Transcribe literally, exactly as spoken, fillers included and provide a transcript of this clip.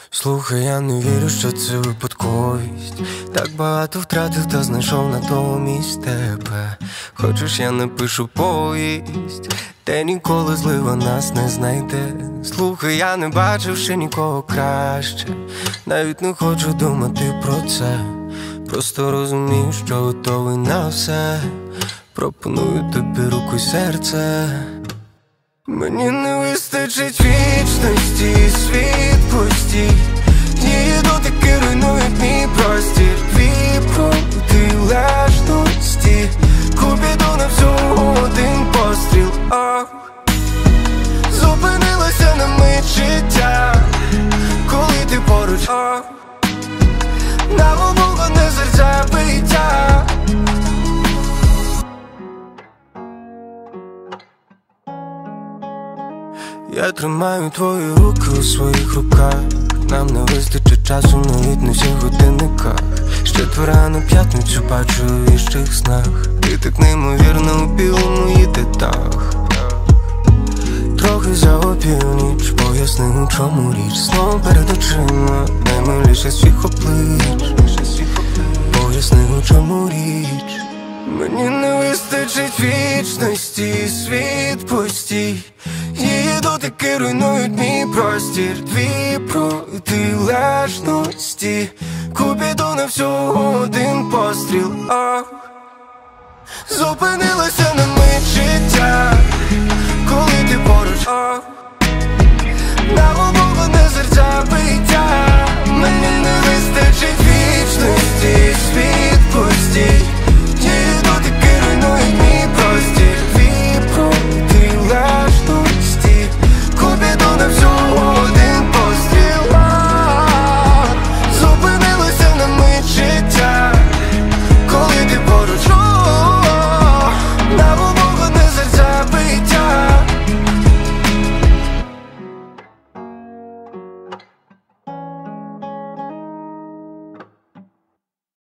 Слухай, я не вірю, що це випадковість. Так багато втратив, та знайшов натомість тебе. Хочеш, я напишу повість, де ніколи злива нас не знайде. Слухай, я не бачив ще нікого краще. Навіть не хочу думати про це. Просто розумію, що готовий на все. Пропоную тобі руку й серце. Мені не вистачить вічності, світ пустій. Її дотики руйнують мій простір. Твій протилежності, Купідон на всього один постріл. О, зупинилося на мить життя, коли ти поруч. О, на обох одне серця биття. Я тримаю твої руки у своїх руках. Нам не вистачить часу навіть на всіх годинниках. Ще четверга на п'ятницю бачу у віщих снах. Ти так неймовірно у білому їдетах. Трохи за опівніч, поясни, у чому річ. Знову перед очима наймиліше всіх облич. Поясни, у чому річ. Мені не вистачить вічності, світ пустій. Її дотики руйнують мій простір. Дві протилежності, Купідон на всього один постріл. О, зупинилося на мить життя, коли ти поруч. О,